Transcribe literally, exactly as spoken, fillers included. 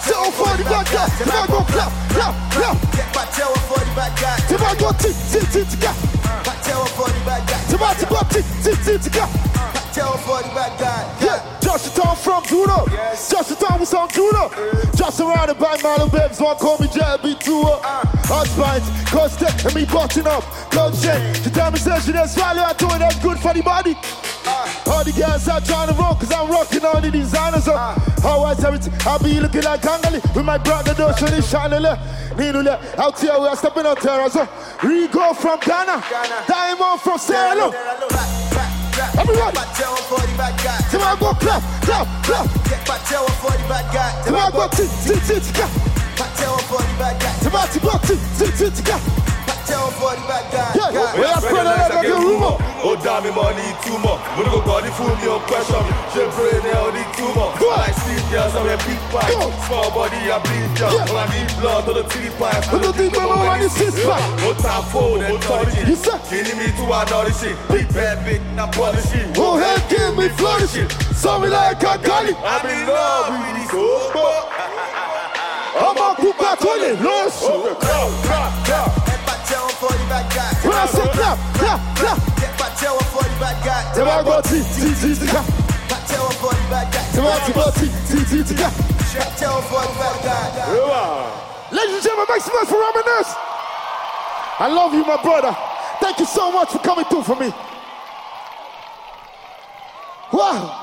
pàtẹ́wọ́ for the bad guy. Tí máa gbọ́ clap, clap, clap. Pàtẹ́wọ́ for the bad guy. Tí máa gbọ́ tí, tí, tí, tí, ká. Pàtẹ́wọ́ for the bad guy. Tí máa ti gbọ́ tí, tí, tí, tí, ká. Pàtẹ́wọ́ for the bad guy. Yeah, Josh the Town from Judo. Yes. Josh the Town was on Judo. Just surrounded by Marlon Babes, one call me J B two. Husbands, cause they and me button up. Coach J, the time is saying there's value I doing that's good for the body. All the girls are trying to run, cause I'm rocking all the designers up. How I tell it, I'll be looking like Gangali with my brother Dosha and Shanale. Nidule, out here we are stepping on terror. So, Rigo from Ghana, Diamond from Sierra Leone. Everyone, Pàtẹ́wọ́ for the bad guy. Till I go clap, clap, clap. Pàtẹ́wọ́ for the bad guy. Till I go tit, tit, tit, tit. Pàtẹ́wọ́ for the bad guy. Till I go tit, tit, tit, tit. Pàtẹ́wọ́ for the bad guy. Yeah, we are spreading out like a rumor. Oh, damn, money too much. When you go body fool me, question me. She brain now need too much. I see girls on a big pipe. Small body, I bleed down. When I need blood to the titty pipe. Who do you think I'm on this six pack? No time for and authority. You said, Killing me to another shit. Big bad, big, not polishing. oh, head give me flourishing. Something like a gully. I'm in love with this old I'm a Kuka Tony, Los. Pàtẹ́wọ́ for the bad guy. When I say clap, clap, clap. Pàtẹ́wọ́ for the bad guy. Till I go tit, tit, tit, tit. Pàtẹ́wọ́ for the bad guy. Till I go tit, tit, tit, tit. Pàtẹ́wọ́ for the bad guy. Ladies and gentlemen, make some noise for Reminisce. I love you, my brother. Thank you so much for coming through for me. Wow.